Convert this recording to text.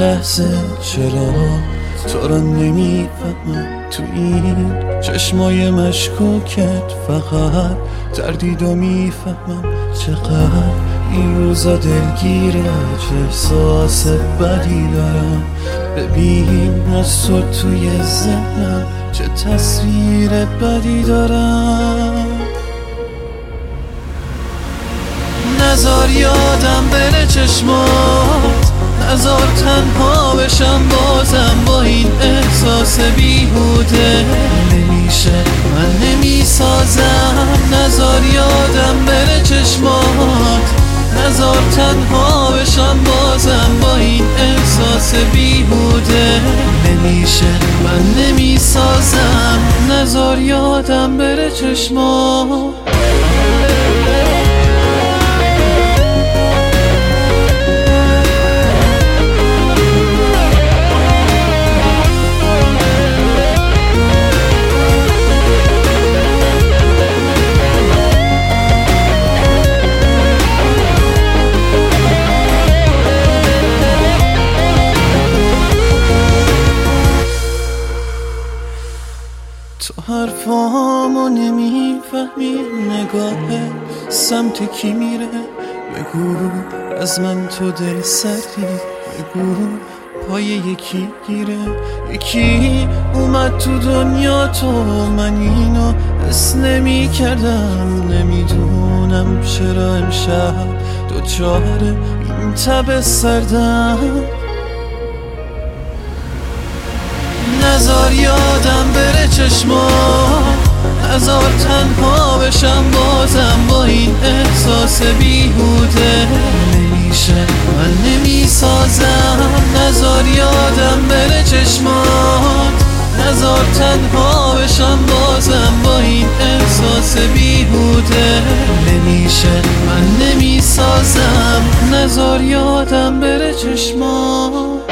لحظه چرا تو را نمیفهمم، تو این چشمای مشکوکت فقط تردید و میفهمم چقدر این روزا دلگیره، چه احساس بدی دارم. ببین از تو توی ذهنم چه تصویر بدی دارم. نذار یادم بره چشمات، نذار تنها بشم بازم با این احساس بیهوده. نمیشه من نمیسازم، نذار یادم بره چشمات، نذار تنها بشم بازم با این احساس بیهوده. نمیشه من نمیسازم، نذار یادم بره چشمات. تو حرفامو نمیفهمی، نگاه سمت کی میره؟ بگو از من تو دل سردی، بگو پای یکی گیره. یکی اومد تو دنیا تو من اینو حس نمی کردم. نمیدونم چرا امشب دوچار این تب سردم. نذار یادم بره چشمات، نذار تنها بشم بازم با این احساس بیهوده. نمیشه من نمیسازم، نذار یادم بره چشمات، نذار تنها بشم بازم با این احساس بیهوده. نمیشه من نمیسازم، نذار یادم بره چشمات.